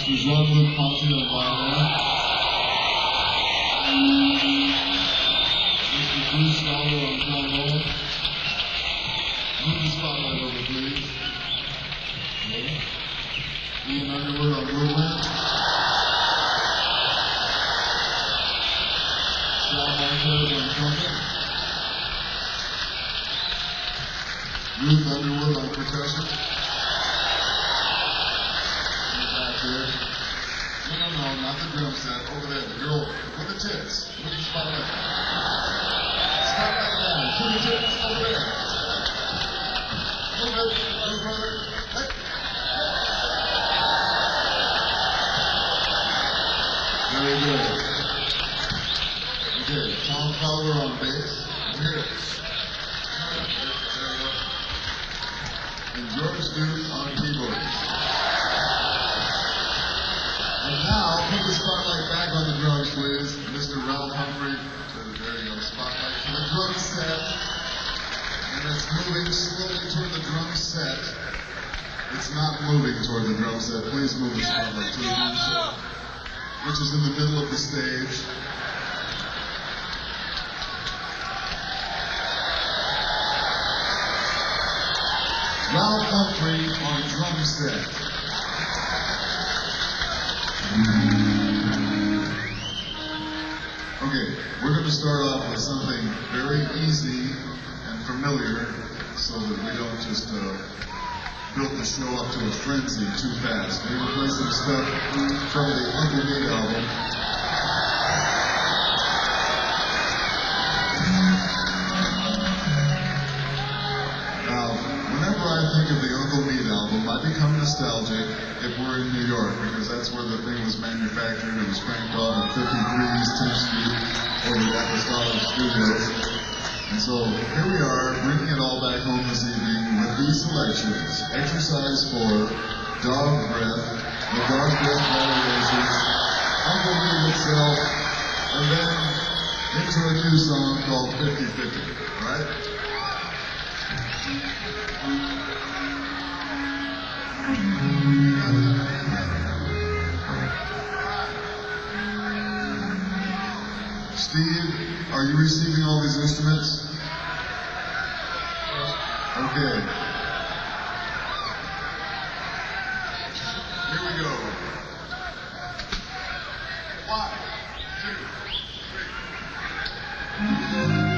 Mr. Jean-Luc Ponty on violin, Mr. Bruce Fowler on trombone. Move the spotlight over, please. Okay. Ian Underwood on woodwind. John Montez on trumpet. Ruth Underwood on percussion. Back there. No, not the drum set. Over there, the girl with the tits. Look at the spotlight. Spotlight down. Put the tits over there. Move it. Move further. Hey. Very good. Okay, Tom Fowler on bass. Here. There we go. And George Stewart on keyboards. And now, put the spotlight back on the drums, please. Mr. Ralph Humphrey. There you go, spotlight to the drum set. And it's moving slowly toward the drum set. It's not moving toward the drum set. Please move the spotlight to the drum set, which is in the middle of the stage. Ralph Humphrey on drum set. Okay, we're going to start off with something very easy and familiar so that we don't just build the show up to a frenzy too fast. We're going to play some stuff from the Uncle Meat album. Now, whenever I think of the Uncle Meat album, I become nostalgic if we're in New York, because that's where the thing was manufactured. It was cranked on at 53 East 10th Street over the Apostolic Studios. And so here we are, bringing it all back home this evening with these selections. Exercise 4, Dog Breath, the Dog Breath Variations, Uncle Meat itself, and then into a new song called 50-50, right? Steve, are you receiving all these instruments? Okay. Here we go. 1, 2, 3.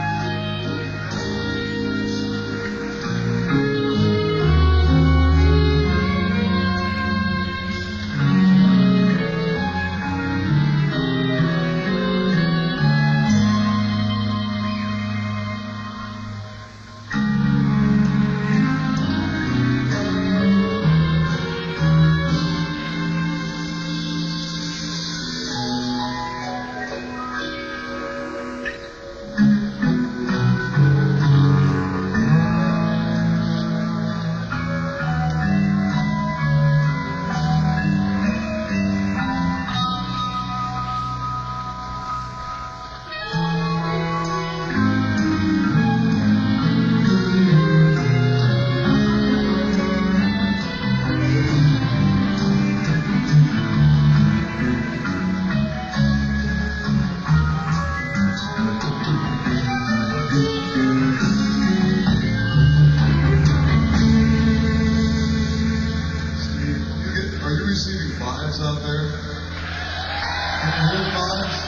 Out there? Can you hear fives?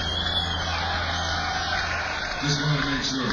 Just want to make sure.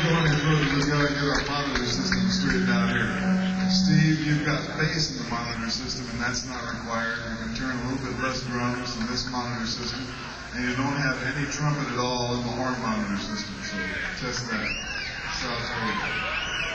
go any further, we've got to get our monitor system straightened out here. Steve, you've got bass in the monitor system, and that's not required. You can turn a little bit less drums in this monitor system, and you don't have any trumpet at all in the horn monitor system. So test that. Sounds good.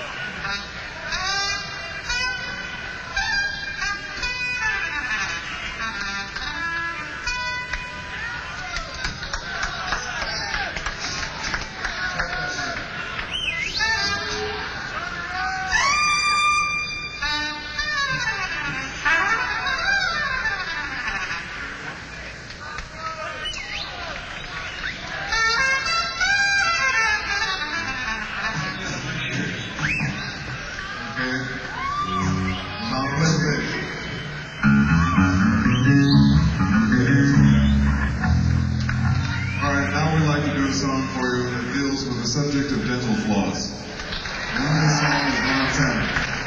Song for you that deals with the subject of dental floss. The name of the song is Montana.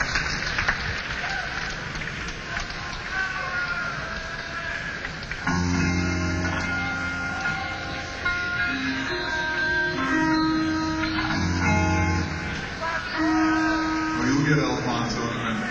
Oh, you'll get Alfonso in a minute.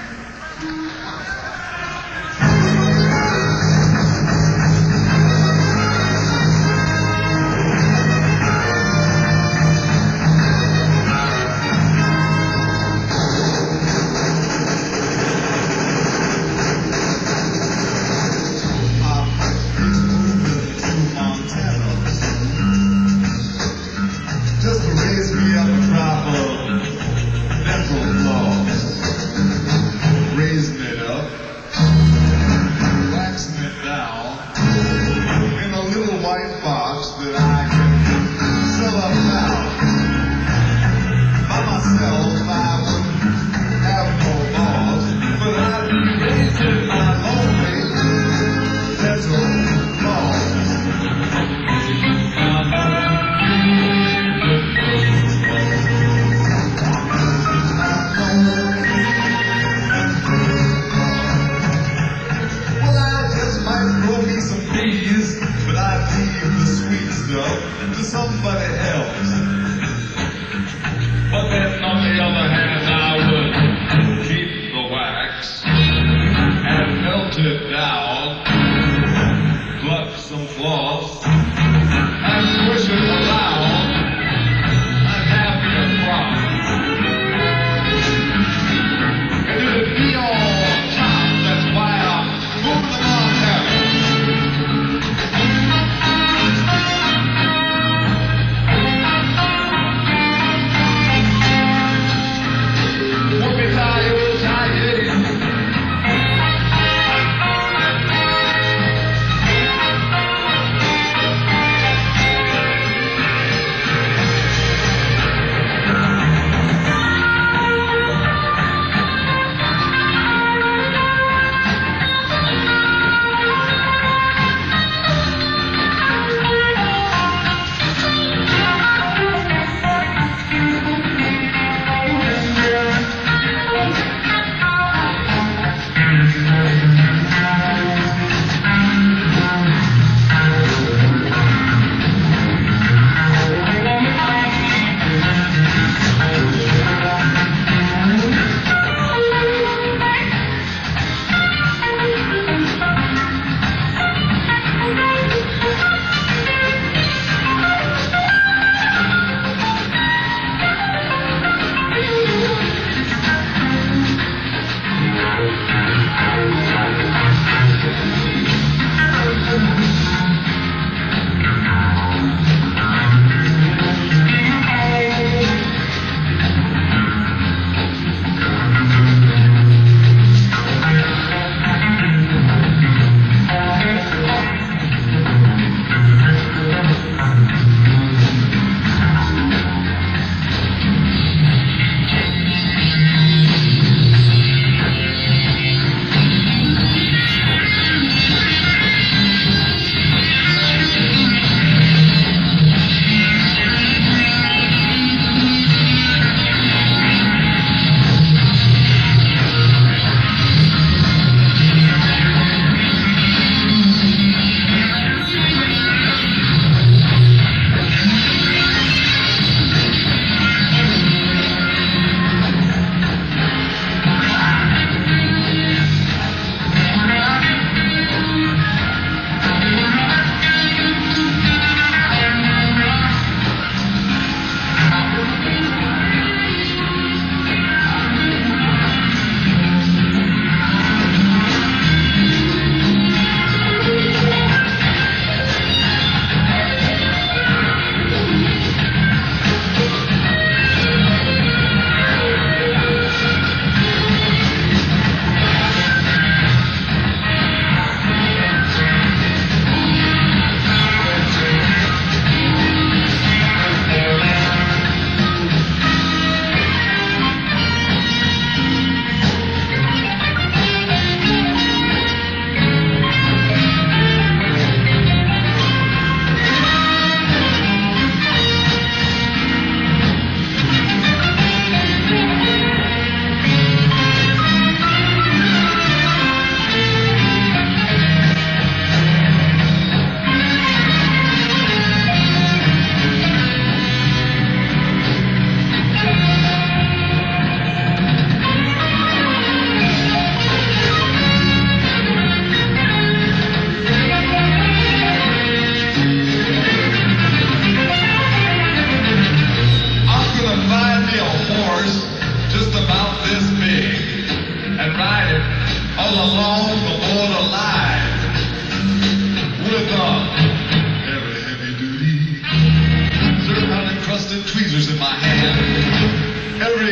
Just to raise me up a crop of dental floss. Raising it up.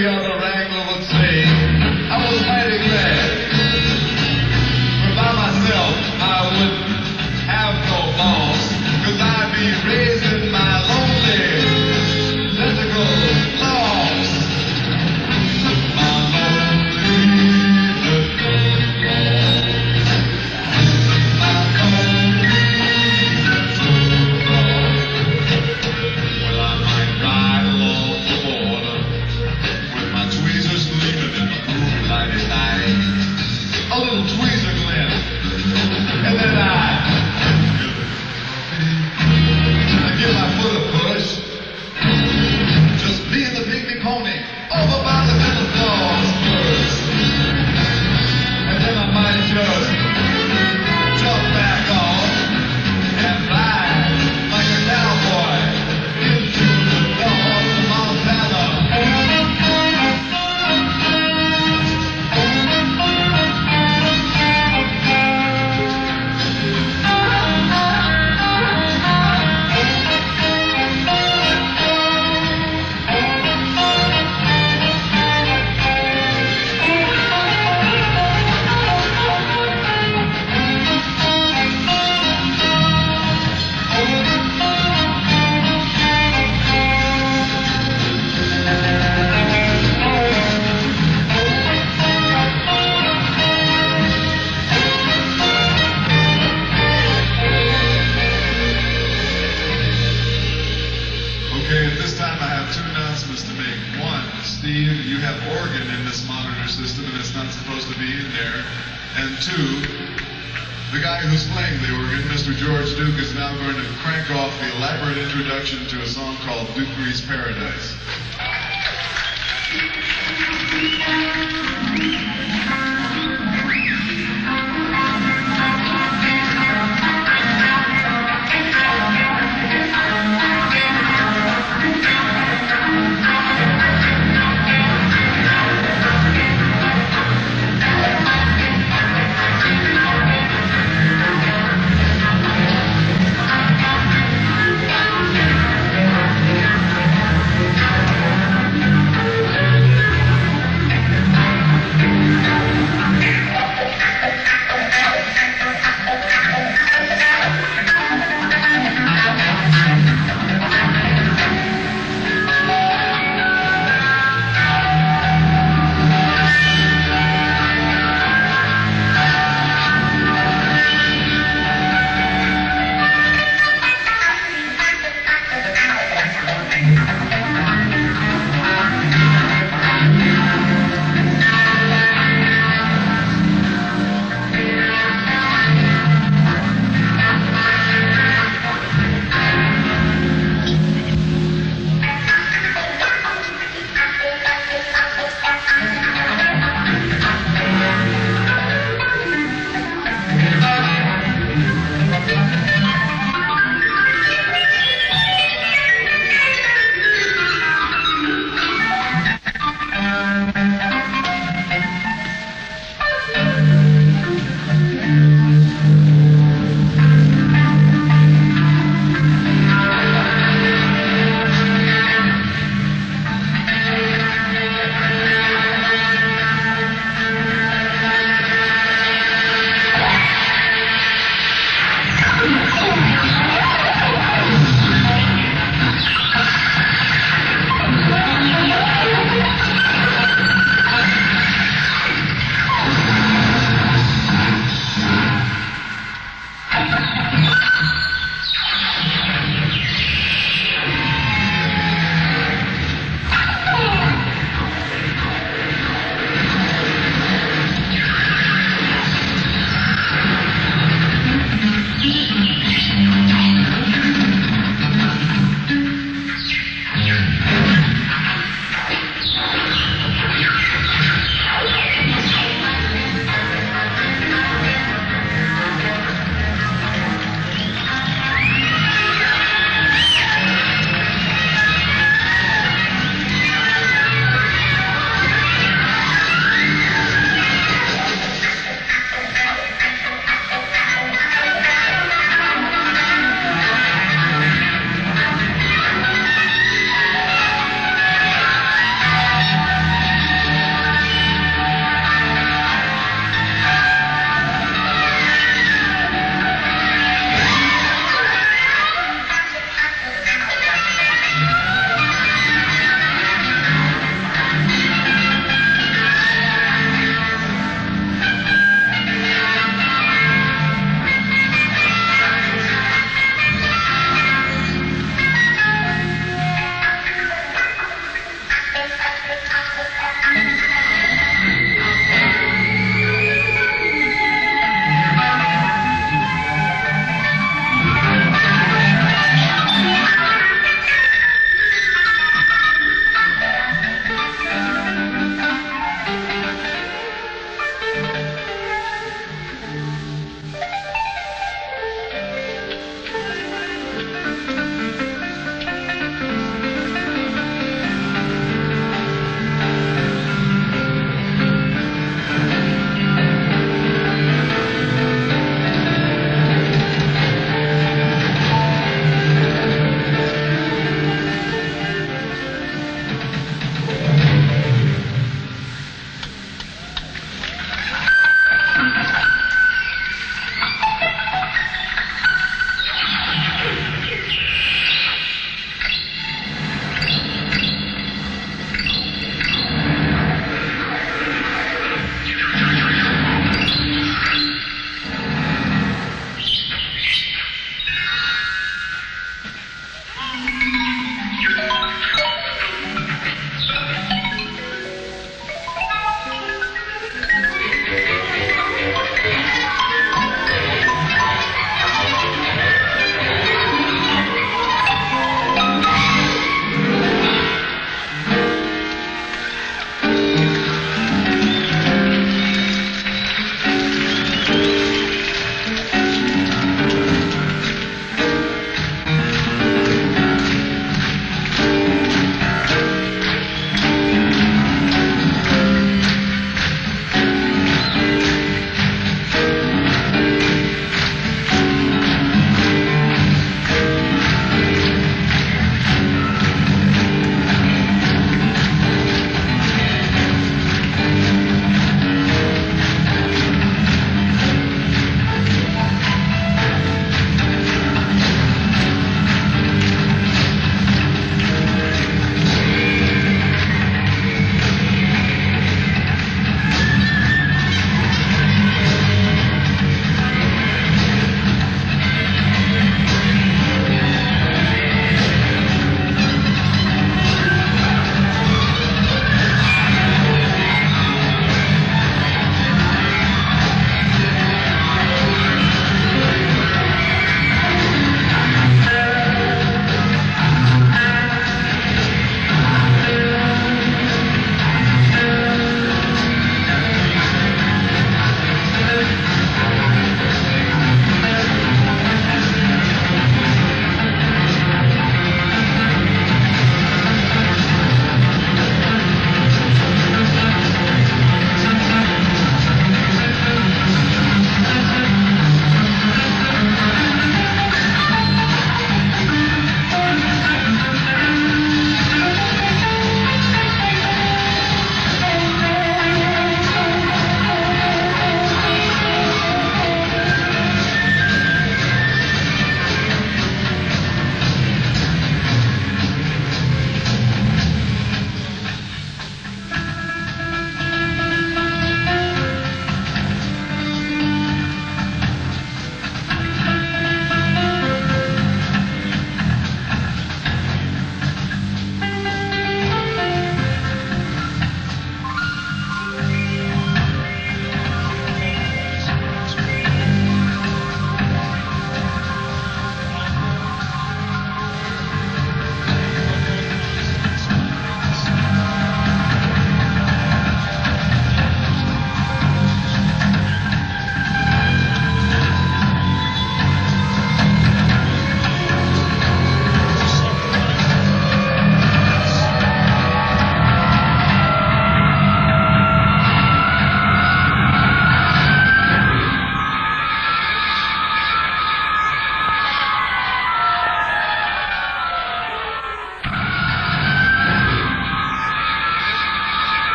every other wrangler would say, I was mighty glad. For by myself I wouldn't have no boss, 'cause I'd be raising my lonely tentacle loss. My lonely tentacle loss. My lonely tentacle loss. Well, I might ride along the border with my tweezers gleaming in the moonlighted night. A little tweezer glint, and then I give my foot a push. Just me and the pygmy pony over by the Santa Claus first. And then I might just jump back off and ride like a cowboy into the dawn of Montana. Okay, at this time I have two announcements to make. One, Steve, you have organ in this monitor system and it's not supposed to be in there. And two, the guy who's playing the organ, Mr. George Duke, is now going to crank off the elaborate introduction to a song called Duke's Paradise.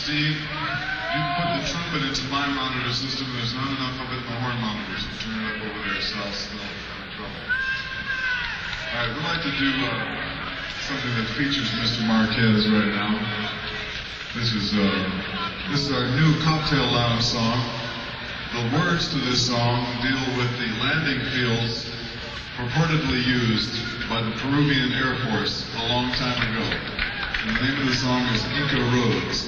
Steve, you put the trumpet into my monitor system, and there's not enough of it in the horn monitor, so turn it up over there so I'll still have trouble. All right, we'd like to do something that features Mr. Marquez right now. This is our new Cocktail Lounge song. The words to this song deal with the landing fields purportedly used by the Peruvian Air Force a long time ago. And the name of the song is Inca Roads.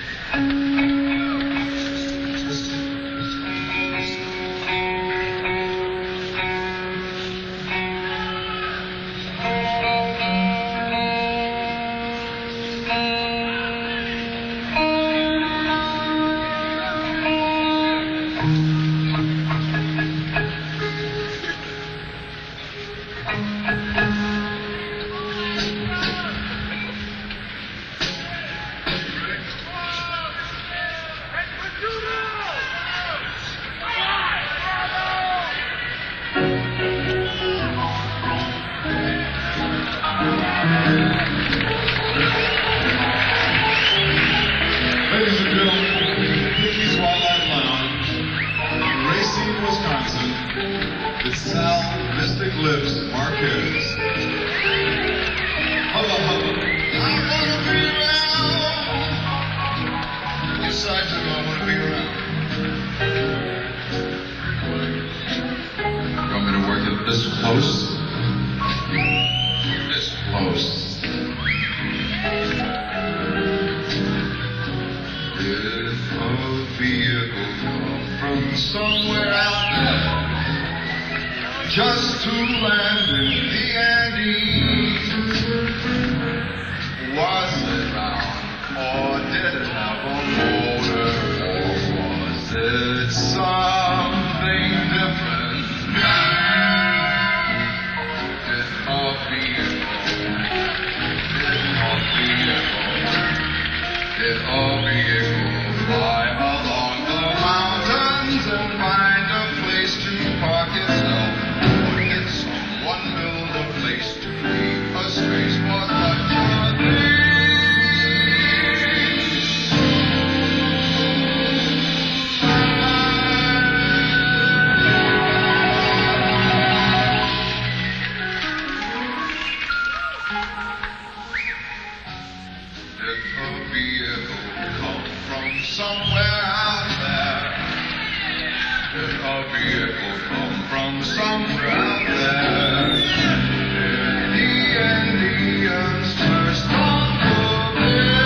Ladies and gentlemen, Picky's Wildlife Lounge, Racine, Wisconsin, it's Sal Mystic Lips Marquez. Hubba hubba. I wanna be around. Which side do I wanna be around? You want me to work it this close? This close. Vehicle come from somewhere out there just to land in the Andes. Was it round or did it have a motor, or was it something different? Did a vehicle fly along the mountains and find a place to park itself? Or did someone build a place to keep a space for such a thing? Did a vehicle come from somewhere out there? Did a vehicle come from somewhere out there? Did the Indians first on the bill?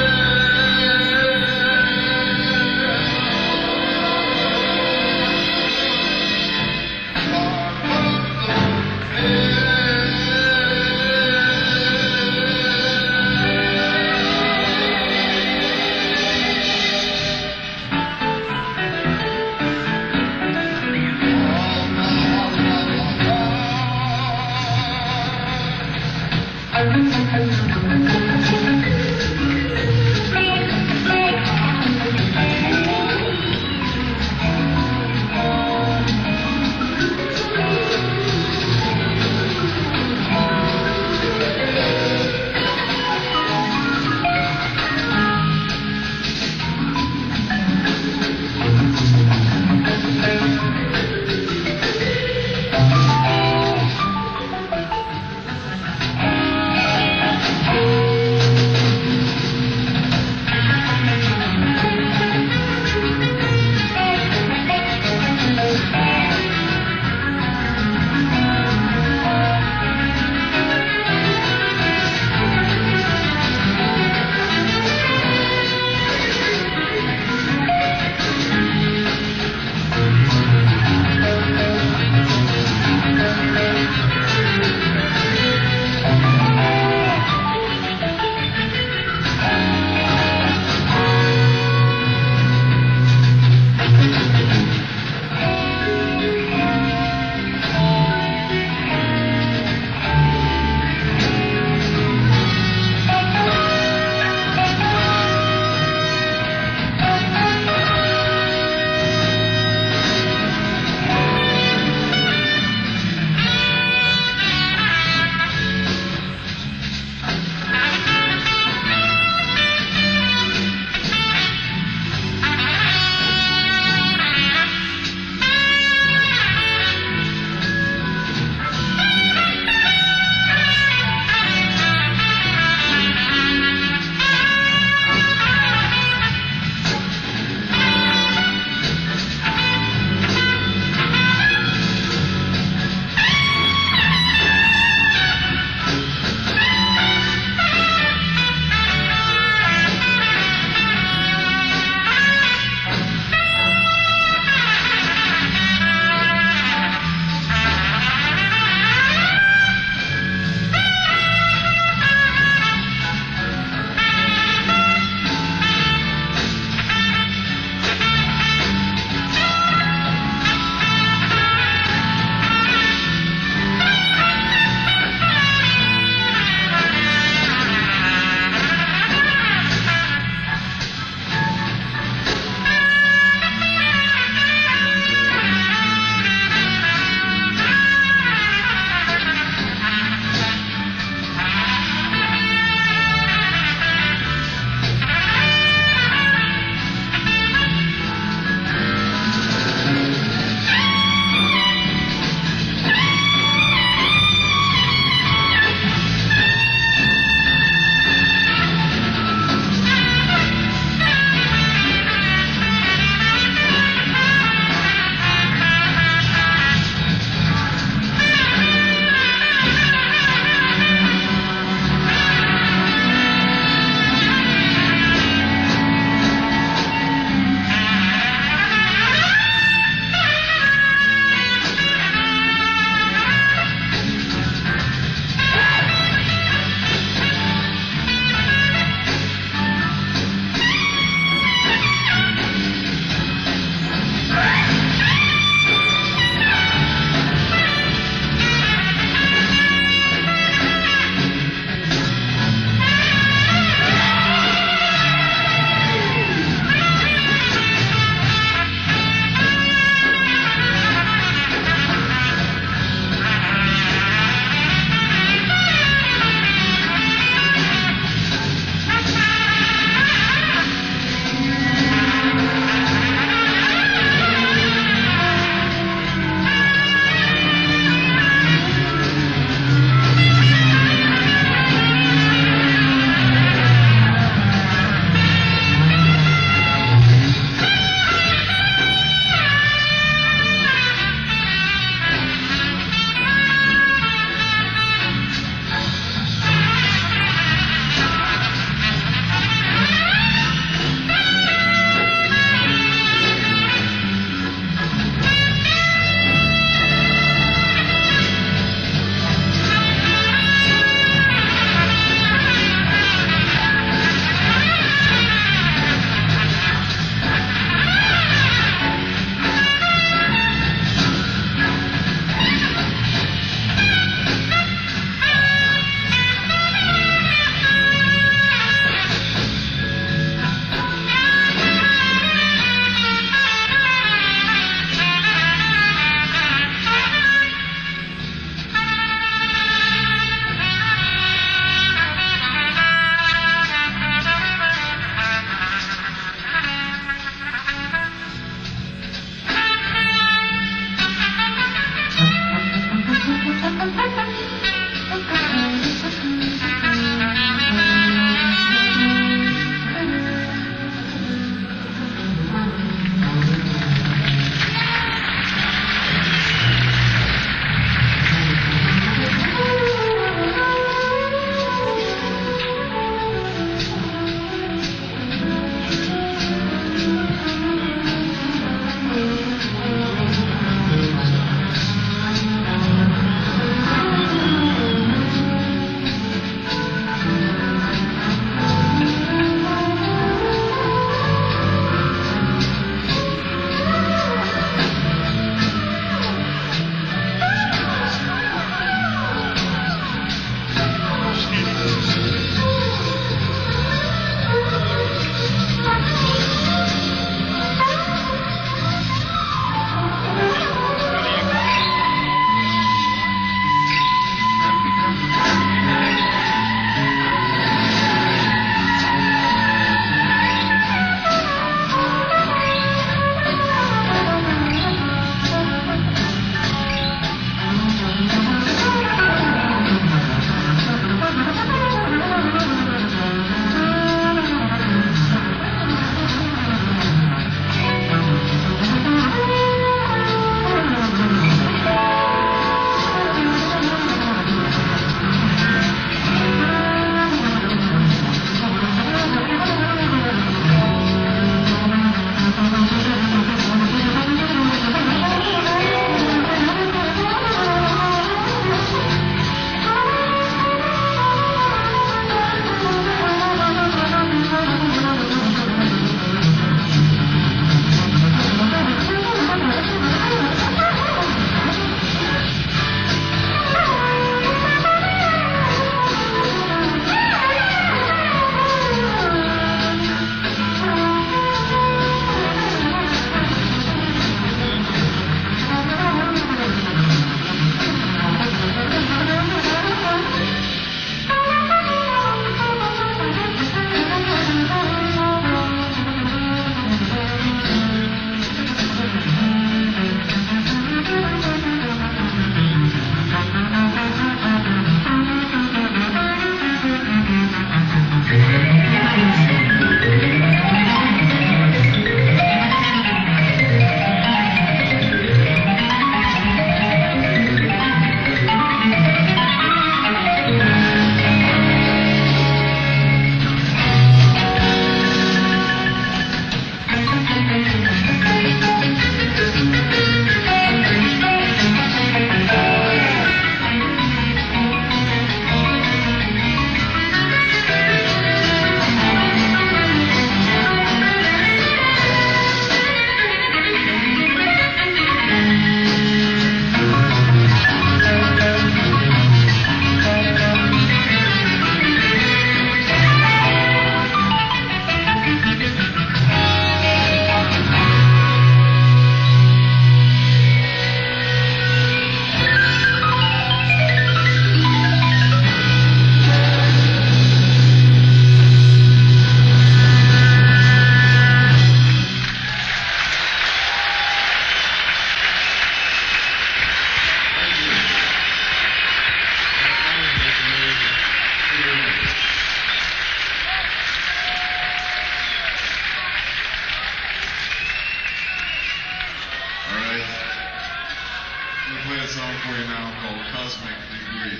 cosmic degree.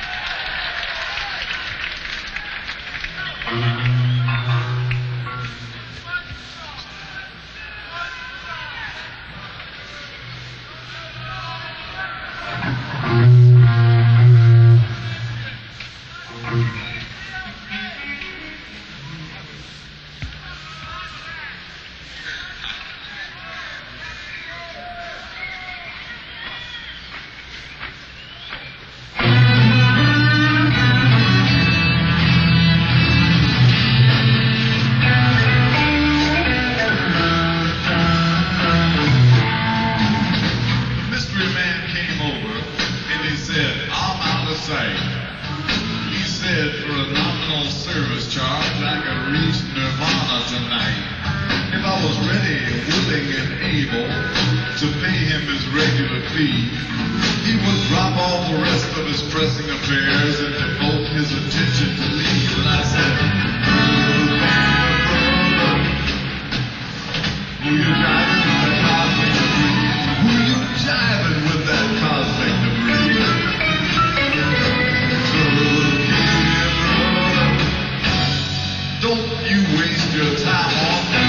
He said for a nominal service charge I could reach Nirvana tonight. If I was ready, willing, and able to pay him his regular fee, he would drop all the rest of his pressing affairs and devote his attention to me. And I said, who you jiving with that cosmic debris? Who you jiving with that cosmic debris? Don't you waste your time on me.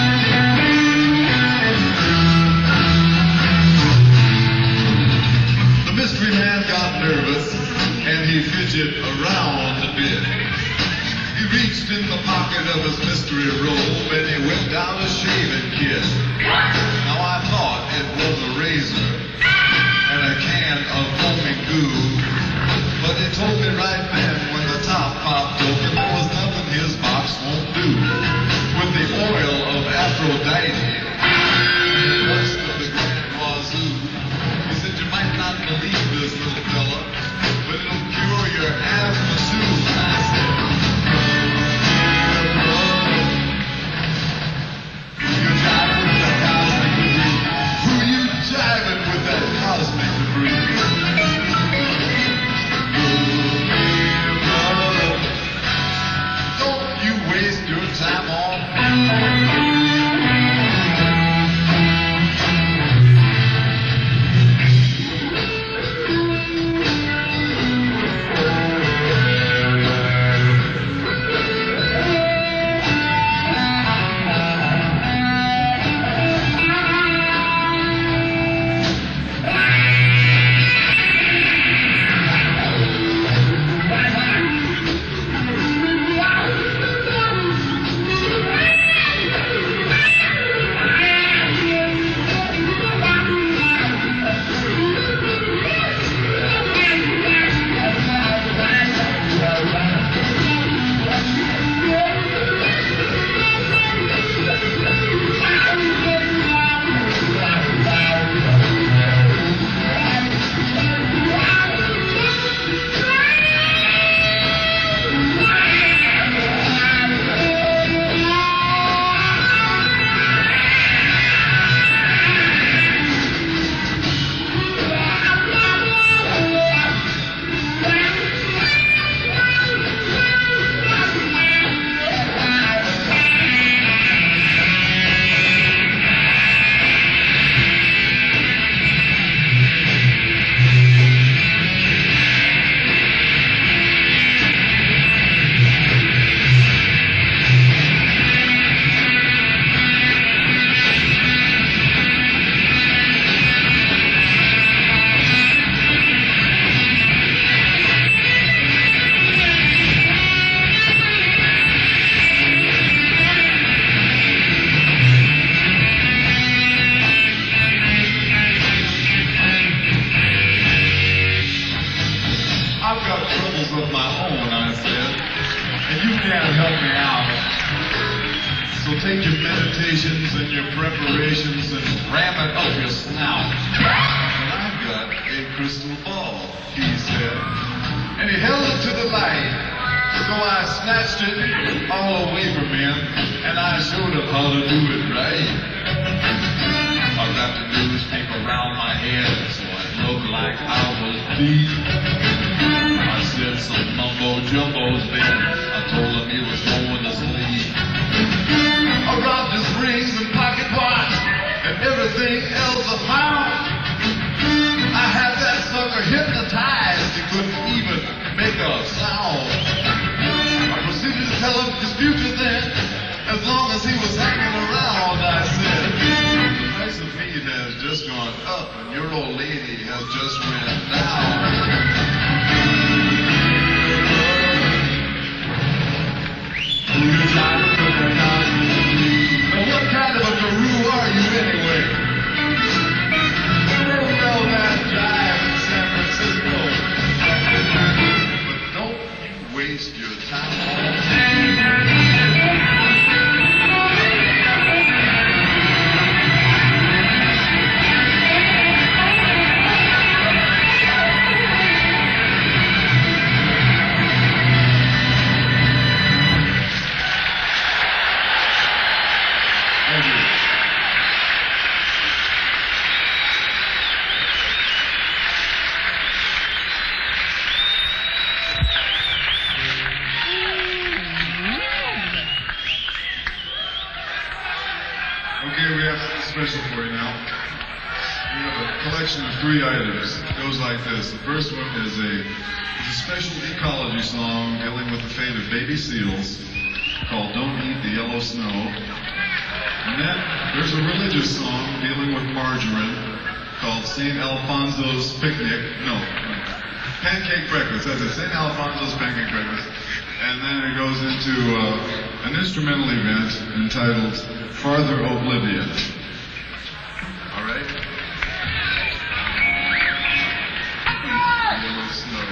The mystery man got nervous and he fidgeted around a bit. He reached in the pocket of his mystery robe and he whipped out a shaving kit. Now I thought it was a razor and a can of foaming goo, but he told me right then when the top popped open there was nothing his box won't do. With the oil of Aphrodite and the rest of the Grand Wazoo, he said you might not believe this little fella, but it'll cure your asthma soon. And I said, who you jiving with that cosmic debris? Don't you waste your time on of my own, I said, and you can't help me out. So take your meditations and your preparations and ram it up your snout. And I've got a crystal ball, he said, and he held it to the light. So I snatched it all away from him, and I showed him how to do it right. I wrapped a newspaper around my head so it looked like I was deep. I said some mumbo-jumbos then. I told him he was going to sleep. I robbed his rings and pocket watch and everything else I found. I had that sucker hypnotized. just went down. Who you trying to put that on? Now what kind of a guru are you anyway? You don't know that jive in San Francisco. But don't you waste your time. Okay, we have something special for you now. We have a collection of 3 items. It goes like this. The first one is a special ecology song dealing with the fate of baby seals called Don't Eat the Yellow Snow. And then there's a religious song dealing with margarine called St. Alfonso's Picnic. No, Pancake Breakfast. That's it, St. Alfonso's Pancake Breakfast. And then it goes into an instrumental event entitled Farther Oblivion. All right? Yellow snow.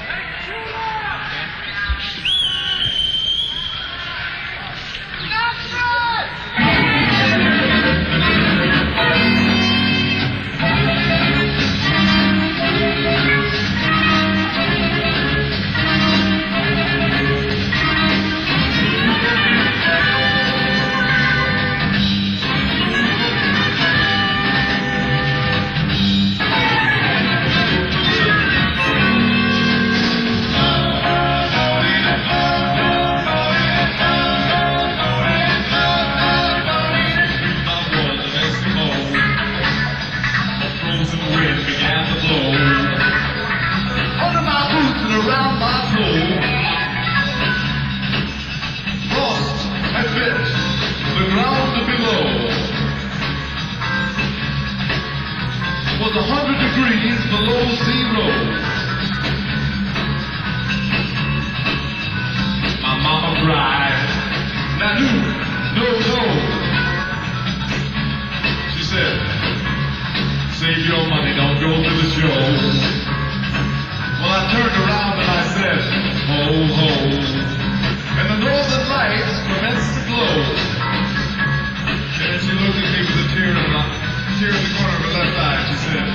Was 100 degrees below zero. My mama cried, Nanu, no. She said, save your money, don't go to the show. Well, I turned around and I said, ho, ho. And the northern lights commenced to glow. And then she looked at me with a tear in the corner of her left eye. She said,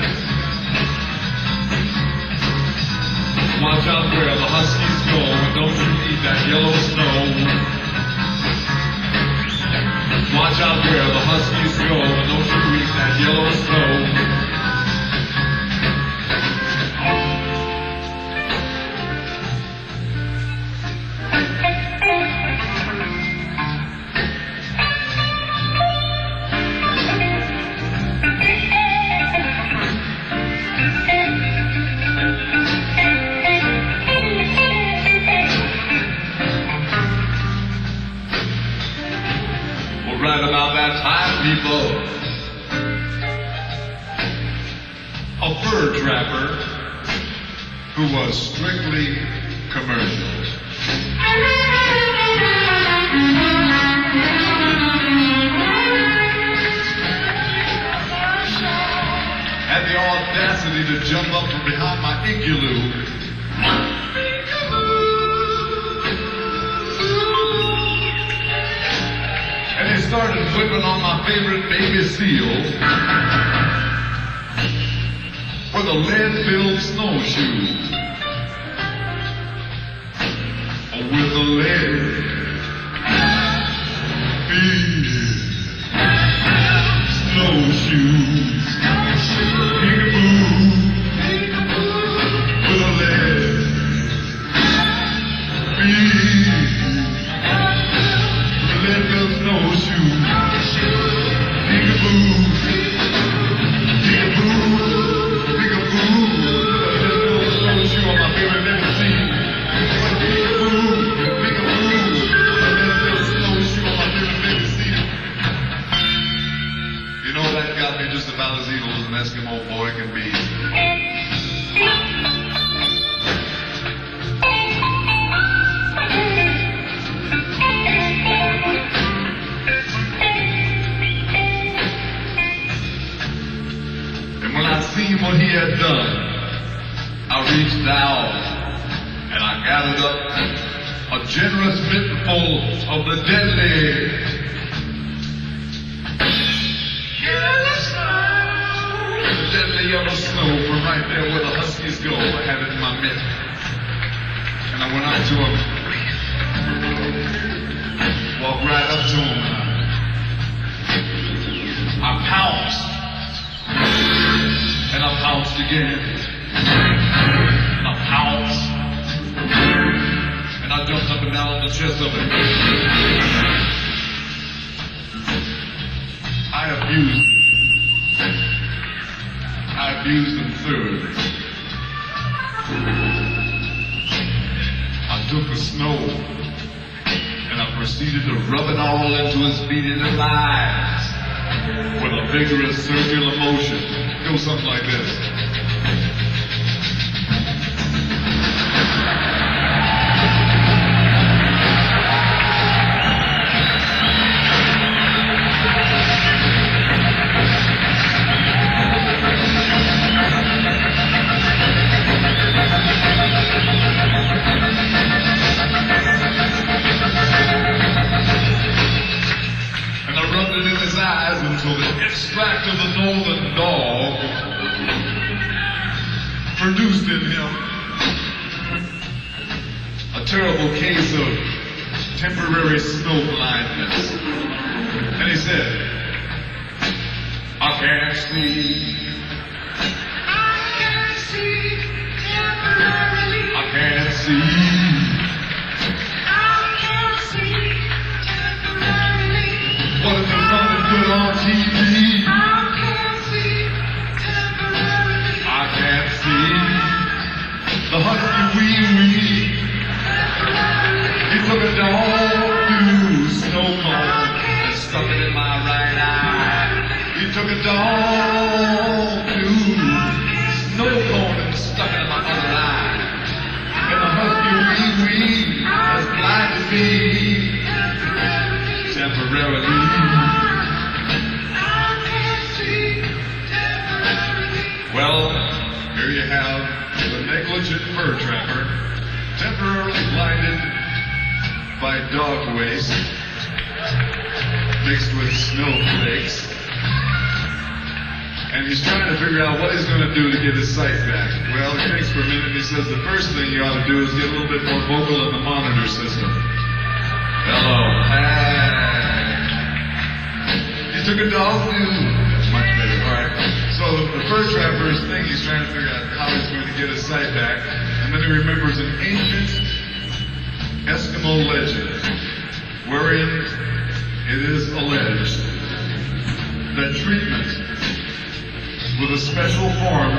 watch out where the huskies go, and don't you eat that yellow snow. Watch out where the huskies go, and don't you eat that yellow snow. Right about that time, people, a fur trapper who was strictly commercial had the audacity to jump up from behind my igloo and he started whipping on my favorite baby seal with a lead-filled snowshoe. With a lead-filled snowshoe. Peekaboo. With a lead-filled snowshoe. Peekaboo, peekaboo, peekaboo. Little snowshoe on my favorite limousine. Peekaboo, peekaboo. gathered up a generous bitful of the deadly. The deadly yellow snow from right there where the Huskies go. I had it in my mitt. And I went up to him. Walked right up to him. I pounced. And I pounced again. And I pounced. And I jumped up and down on the chest of it. I abused him thoroughly. I took the snow and I proceeded to rub it all into his beady little eyes with a vigorous circular motion. It goes something like this. Until the extract of the northern dog produced in him a terrible case of temporary snow blindness. And he said, I can't see temporarily. I can't see what if there's something good on TV? I can't see the husky wee-wee. He took a dog to snow cone and stuck it in my right eye. He took a dog to snow cone and stuck it in my other eye. And the husky wee-wee has blinded me temporarily. Well, here you have the negligent fur trapper, temporarily blinded by dog waste mixed with snowflakes. And he's trying to figure out what he's going to do to get his sight back. Well, he thinks for a minute and he says the first thing you ought to do is get a little bit more vocal in the monitor system. Hello. Hey. He took a dog too. That's much better. All right. So the fur trapper's thing, he's trying to figure out how he's going to get his sight back. And then he remembers an ancient Eskimo legend wherein it is alleged that treatment with a special form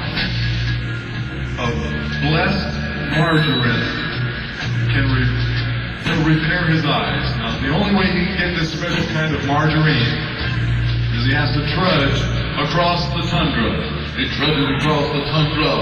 of blessed margarine can repair his eyes. Now, the only way he can get this special kind of margarine is he has to trudge across the tundra. He trudges across the tundra.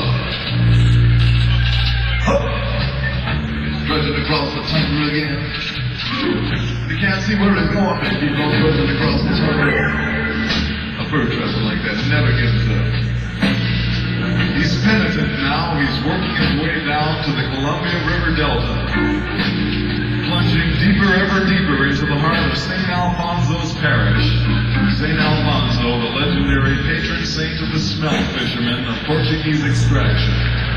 He's trudging across the tundra again. He can't see where he's going, but he keeps on trudging across the tundra. A fur trapper like that never gives up. He's penitent now. He's working his way down to the Columbia River Delta, plunging deeper, ever deeper into the heart of St. Alfonso's parish. St. Alfonso, the legendary patron saint of the smelt fishermen of Portuguese extraction.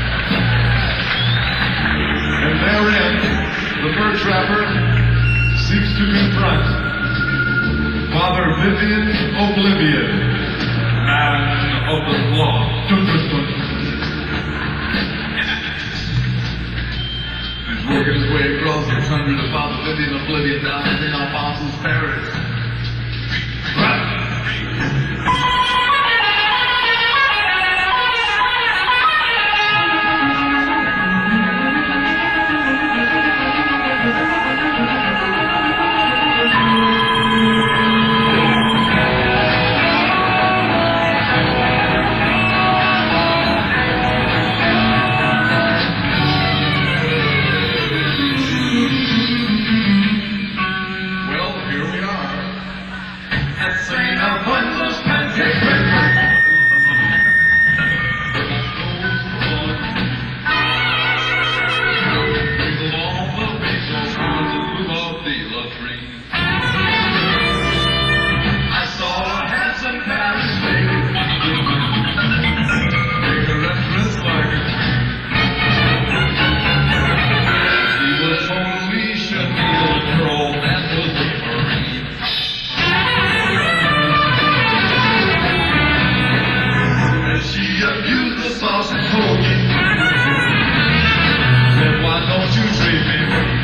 And therein, the fur trapper seeks to confront Father Vivian Oblivion, man of the cloth. Dun, dun, dun. He's working his way across the tundra to Father Vivian Oblivion down in St. Alfonso's parish. Right. Well, here we are. a dream. I saw a handsome Paris lady, make her dress like a queen. She was totally Chanel, girl, that was a Marine. And she abused the sauce and told me, said, why don't you treat me?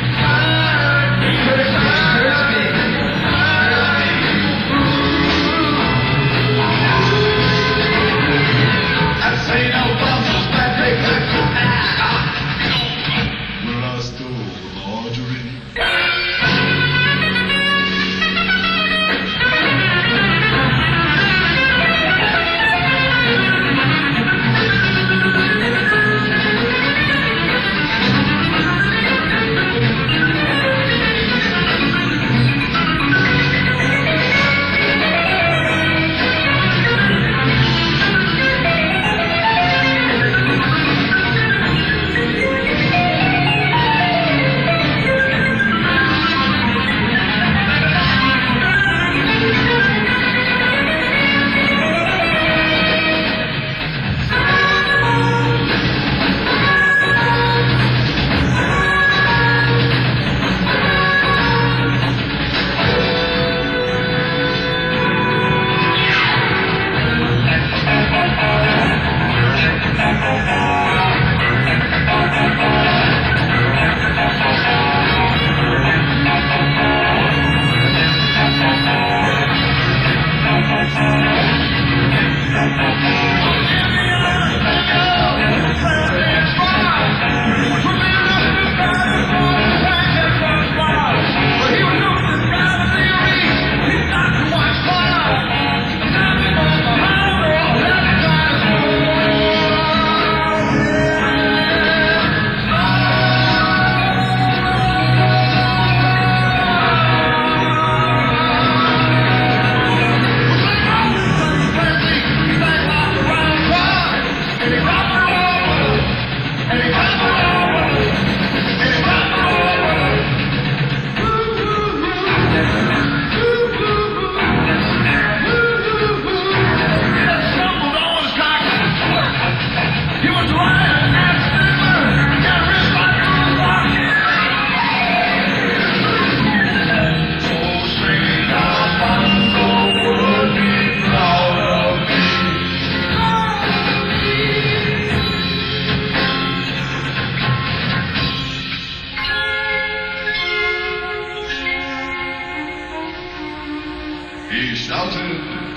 He shouted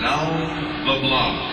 down the block.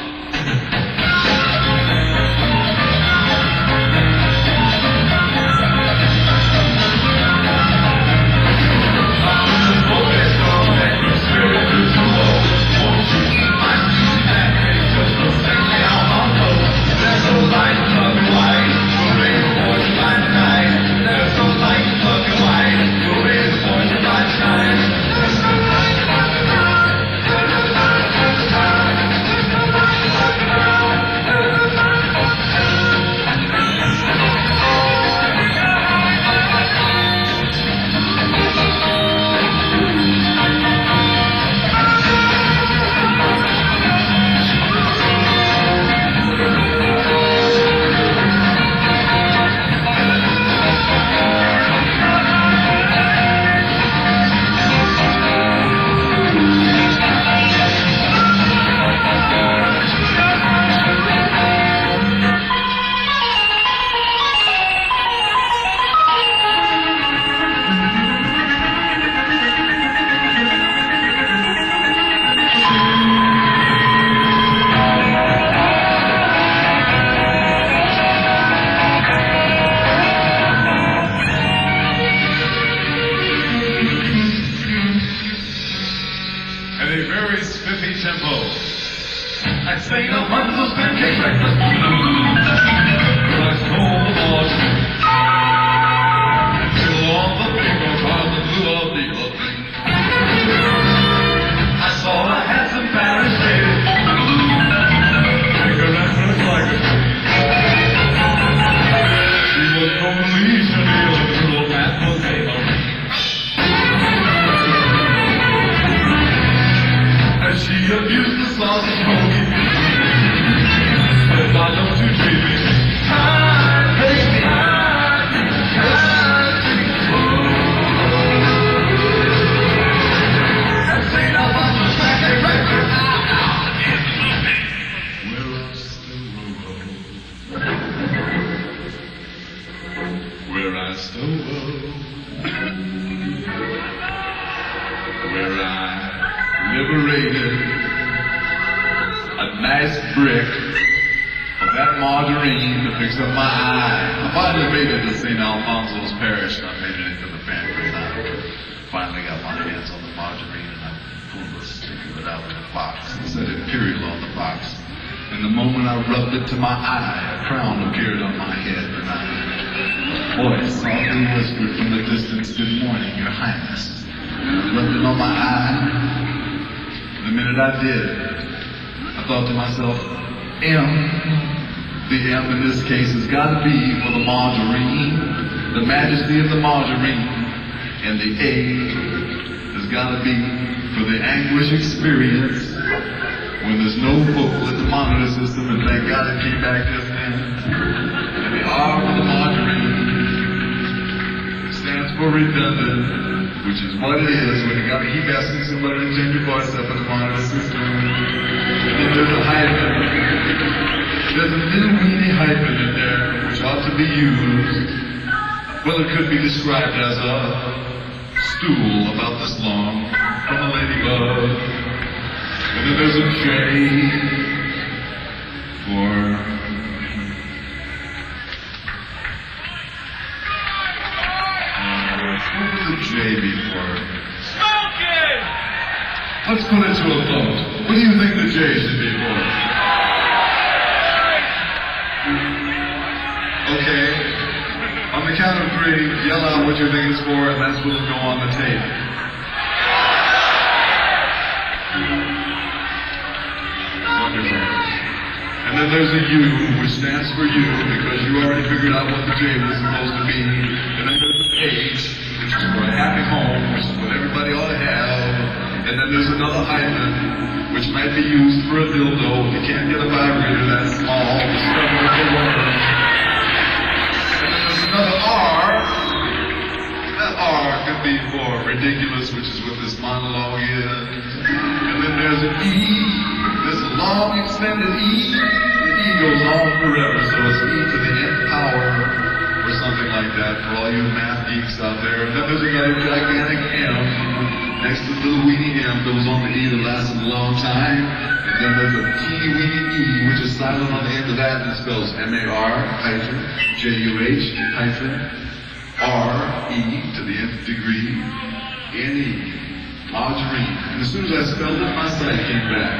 I say the Russell's pancake breakfast. I stole the washing until all the people cars and blew off the other thing. I saw a handsome Paris lady, make her dress like a queen. She was totally Chanel, and the little hat was a Marie. I liberated a nice brick of that margarine to fix up my eye. I finally made it to St. Alfonso's Parish, and I made it into the pantry, and I finally got my hands on the margarine, and I pulled the stick of it out of the box and said Imperial on the box. And the moment I rubbed it to my eye, a crown appeared on my head, and a voice softly whispered from the distance, "Good morning, Your Highness." And I rubbed it on my eye. The minute I did, I thought to myself, the M in this case has got to be for the margarine, the majesty of the margarine, and the A has got to be for the anguish experience when there's no vocal in the monitor system, and thank God it came back just then. And the R for the margarine stands for redundant, which is what it is when you got to keep asking somebody to turn your voice up in the monitor system. And then there's a hyphen. There's a little weeny hyphen in there, which ought to be used. Well, it could be described as a stool about this long from a ladybug. And then there's a J for what would the J be for? Smoking! Let's put it to a vote. What do you think the J should be for? Okay. On the count of 3, yell out what you think it's for, and that's what'll go on the tape. Wonderful. And then there's a U, which stands for you, because you already figured out what the J was supposed to be. And then there's an H, which is for a happy home, which is what everybody ought to have. And then there's another hyphen, which might be used for a dildo. You can't get a vibrator that small. The stuff will work. And then there's another R. That R could be for ridiculous, which is what this monologue is. And then there's an E. This long extended E. The E goes on forever, so it's E to the nth power, or something like that, for all you math geeks out there. And then there's another gigantic M. Next to the little weeny M goes on the E that lasts a long time. And then there's a teeny weeny E, which is silent on the end of that, and it spells M-A-R hyphen J-U-H hyphen R-E to the nth degree N-E. Margarine. And as soon as I spelled it, my sight came back.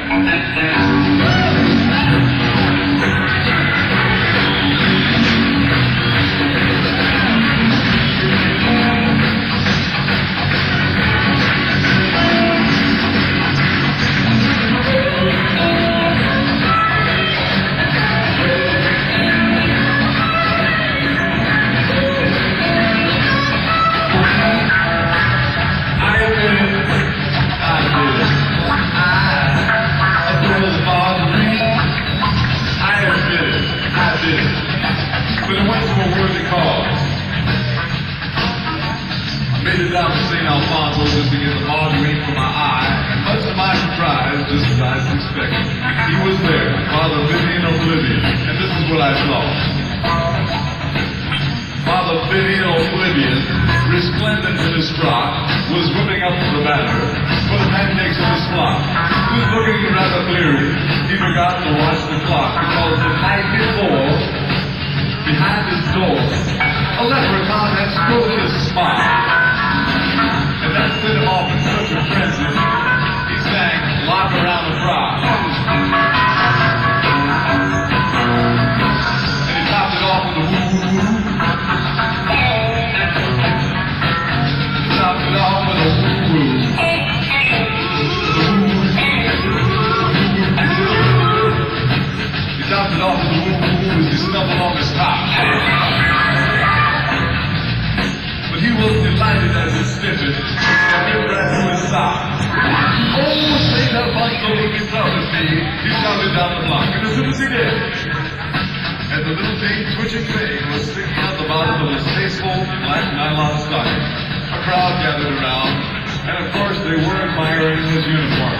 But it went to a worthy cause. I made it down to St. Alfonso just to get the margarine for my eye, and much to my surprise, just as I suspected, he was there, Father Vivian Oblivion, and this is what I saw. Father Vivian Oblivion, resplendent in his frock, was whipping up the batter for the pancakes of his flock. He was looking rather bleary. He forgot to watch the clock, because the night before, behind his door, a leprechaun had stolen his smile. And that set him off in such a frenzy, he sang Lock Around the Frog. And he topped it off with a woo-woo-woo. He topped it off with a woo-woo. He topped it off with a woo-woo as he stumbled on his top. But he was delighted as he sniffed and ripped right through his sock. Oh, St. Alfonso, looking proud of me, he shouted down the block. And as soon as he did, and the little pink twitching thing was sticking out the bottom of his tasteful black nylon stocking, a crowd gathered around, and of course they were admiring his uniform.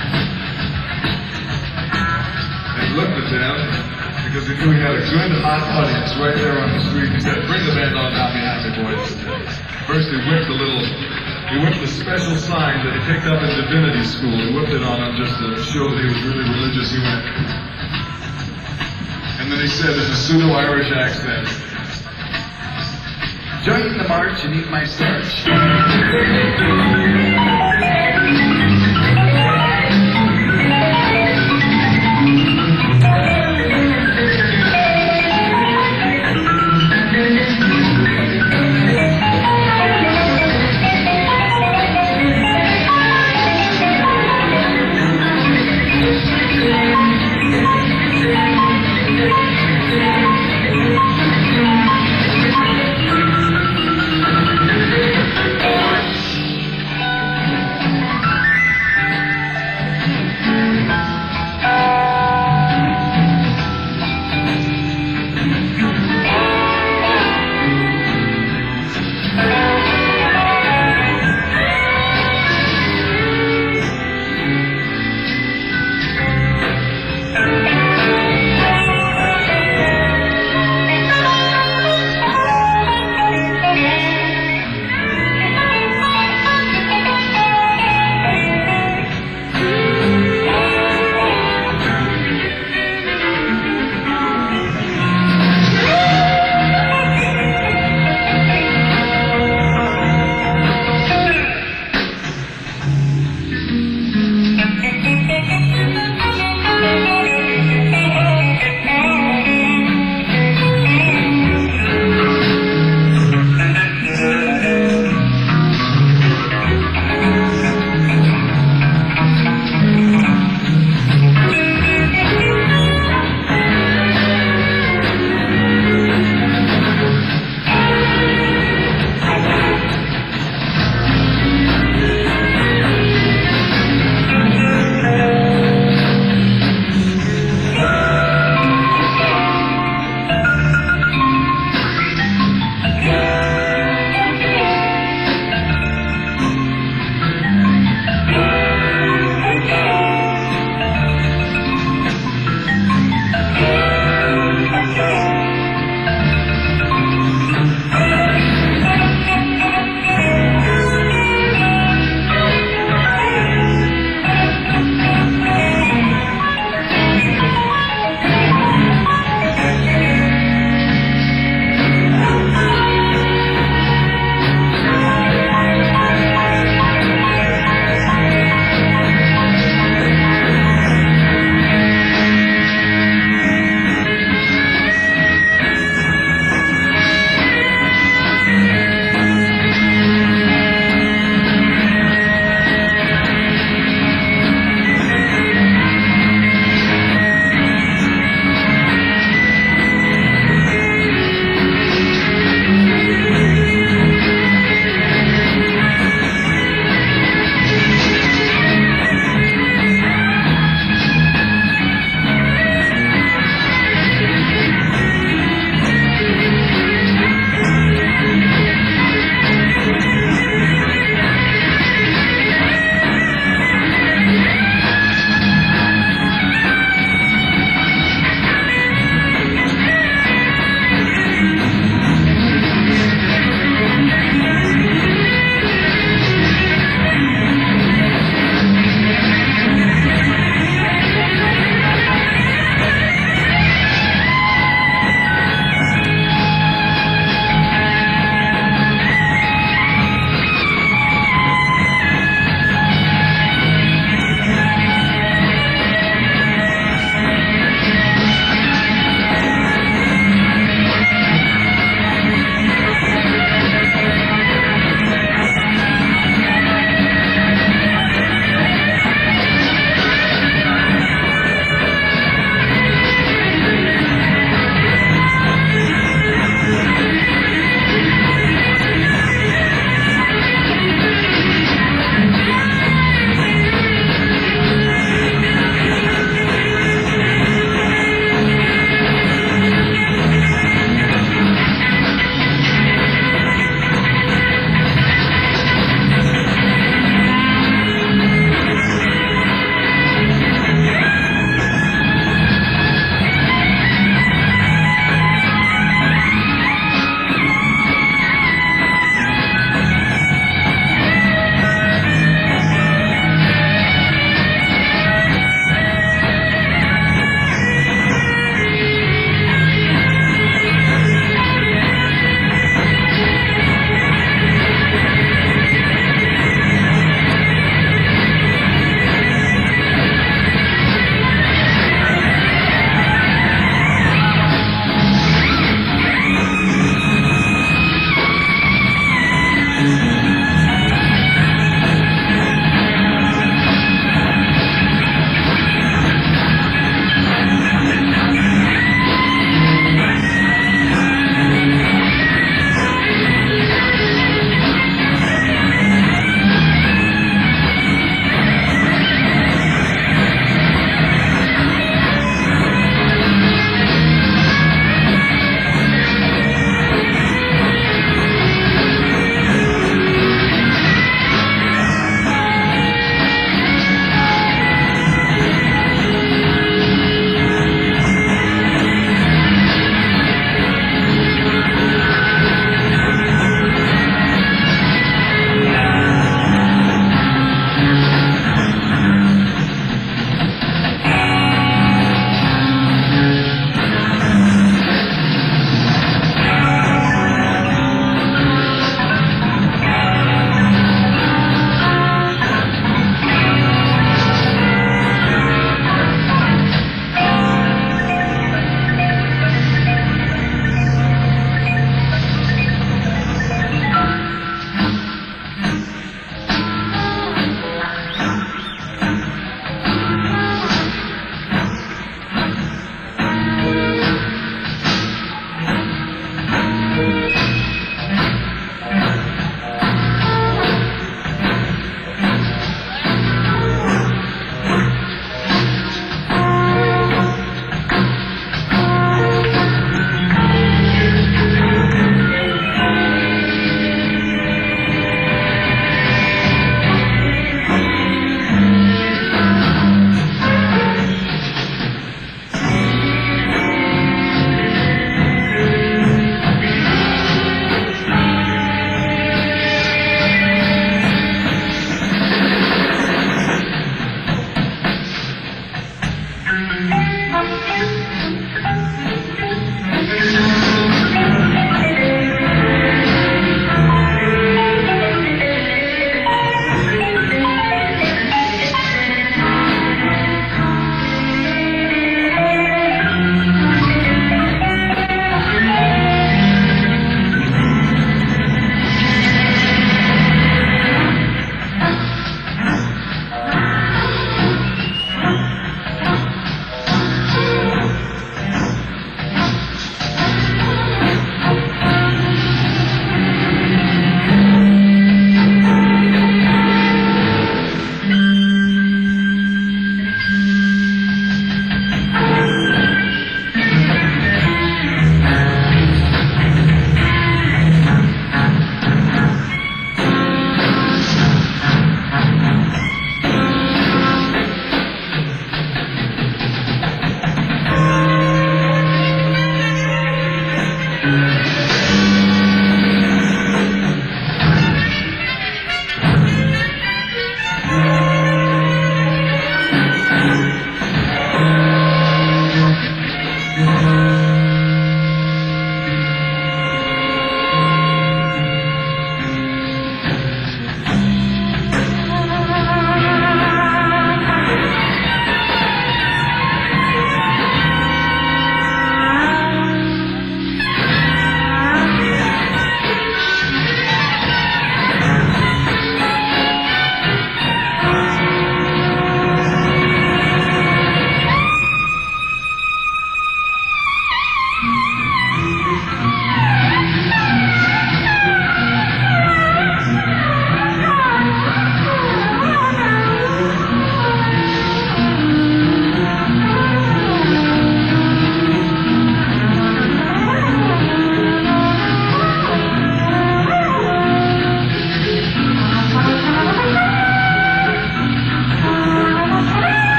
They looked at him because he knew he had a good hot audience right there on the street. He said, "Bring the band on down behind me, boys." First he whipped the special sign that he picked up in divinity school. He whipped it on him just to show that he was really religious. He went, and then he said in a pseudo-Irish accent, "Join the march and eat my starch."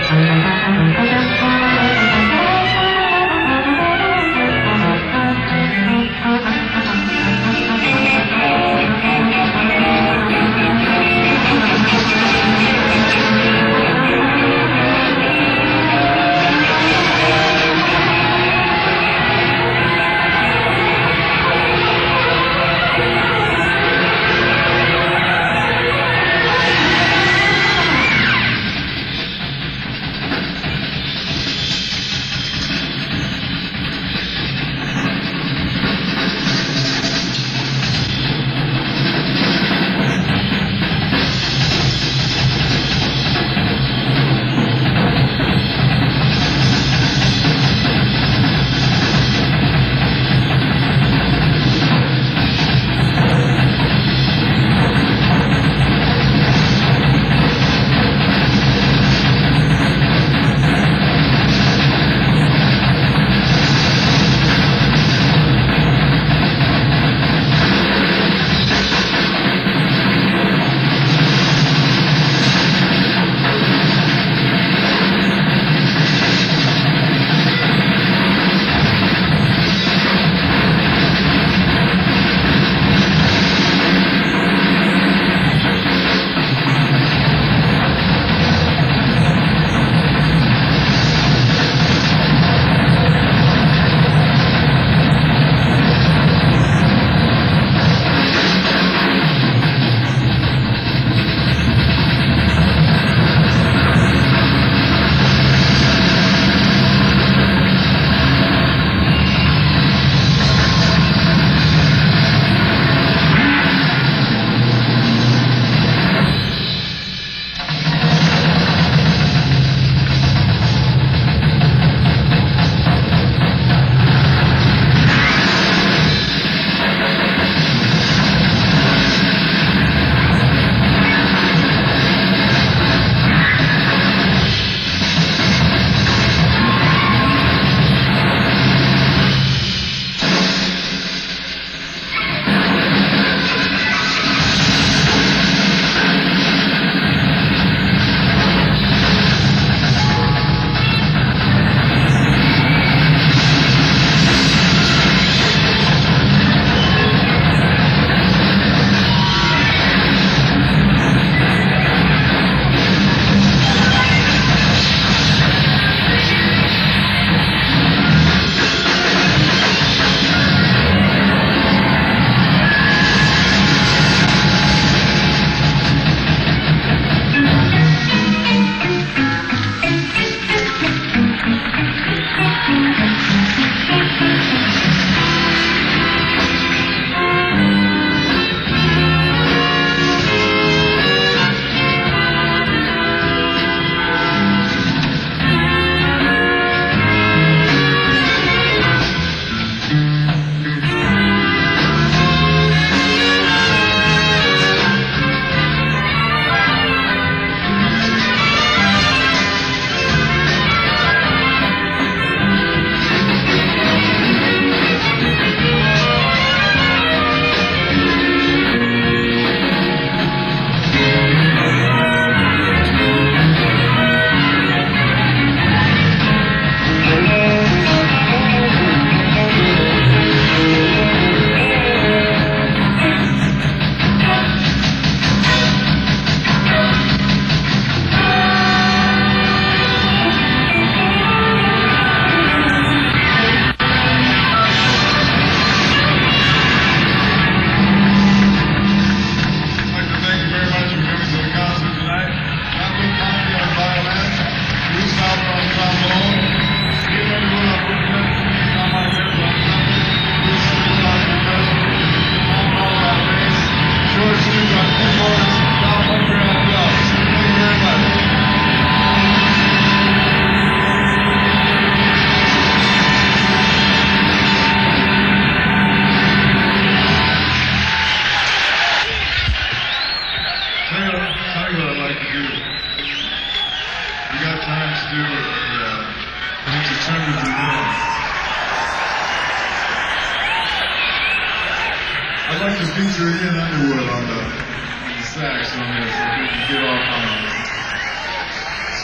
I'd like to feature Ian Underwood on the sax on this, so we can get off on a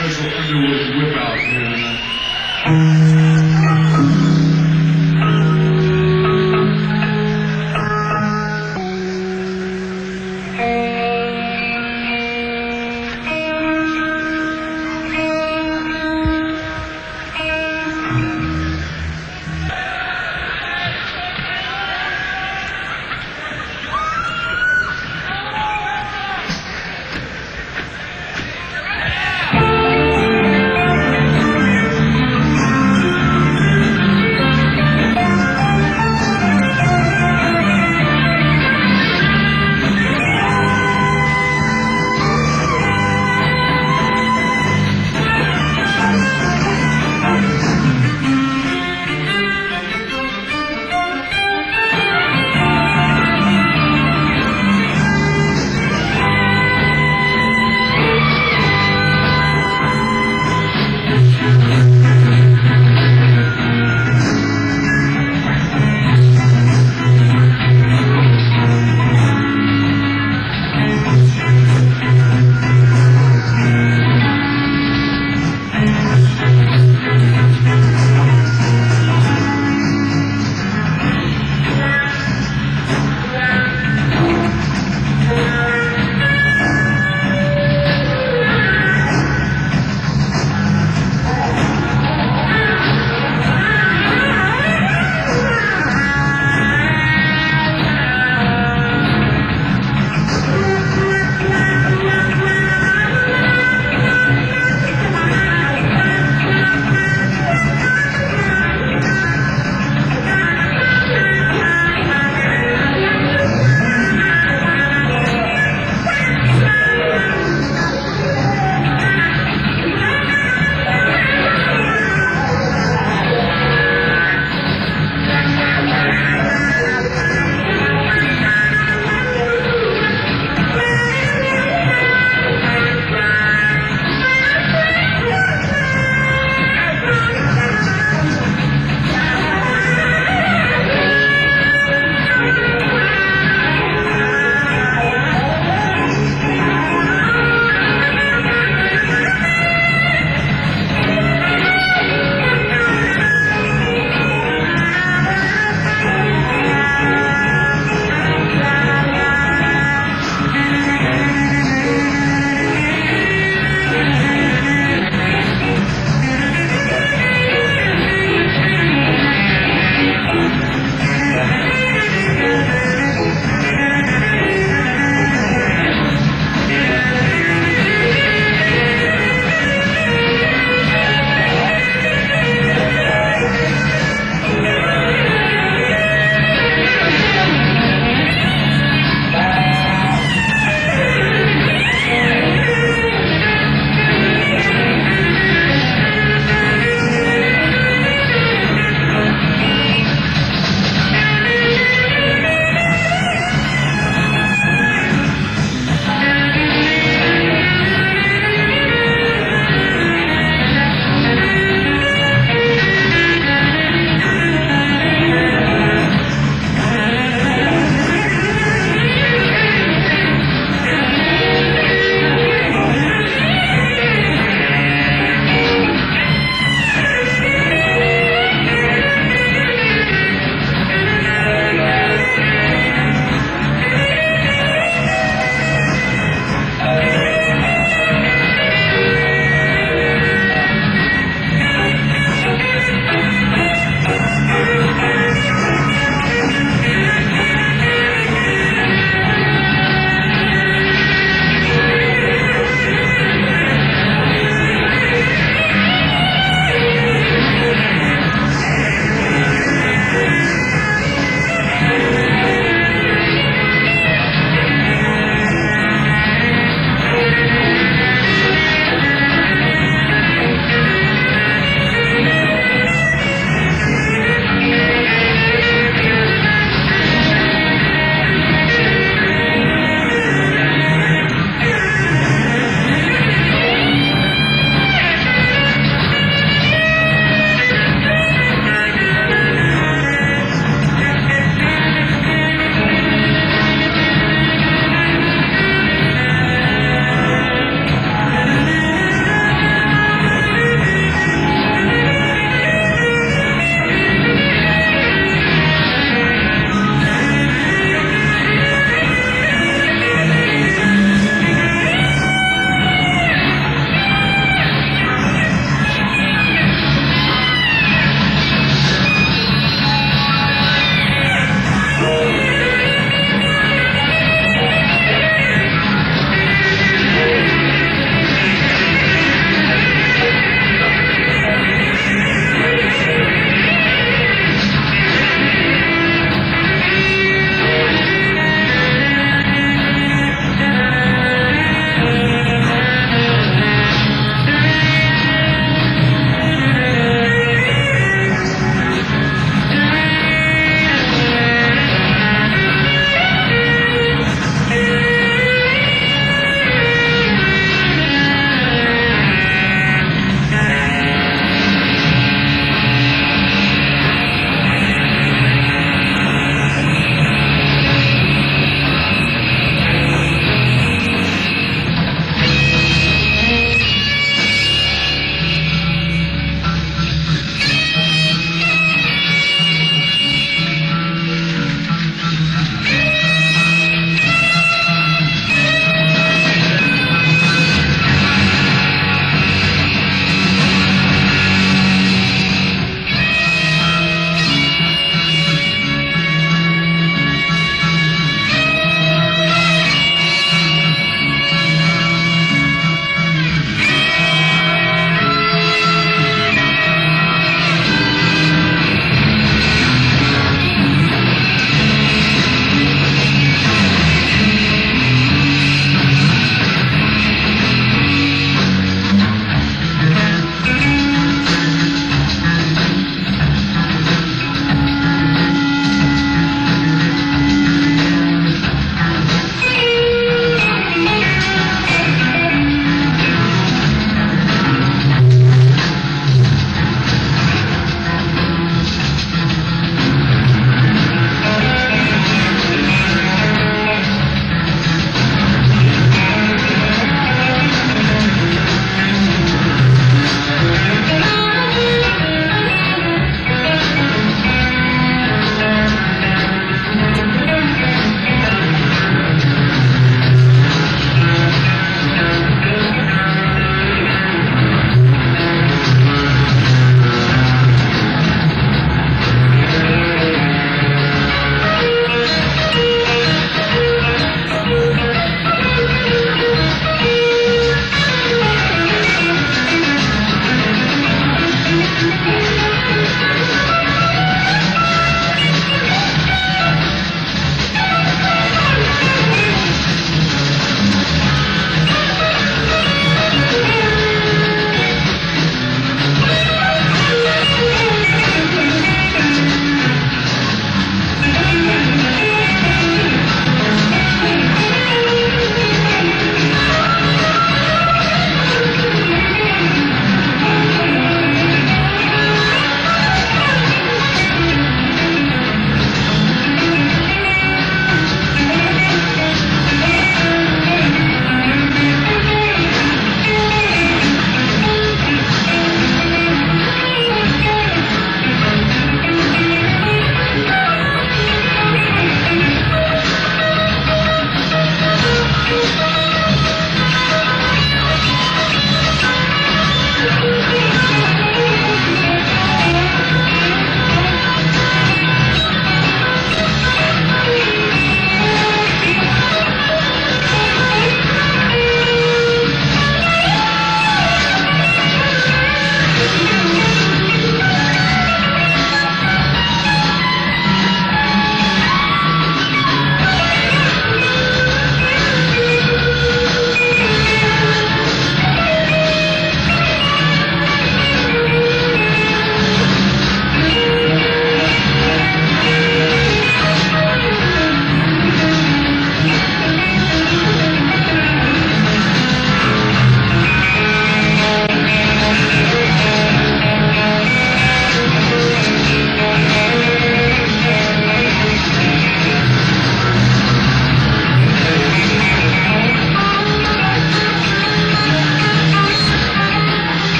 special Underwood whip out here tonight.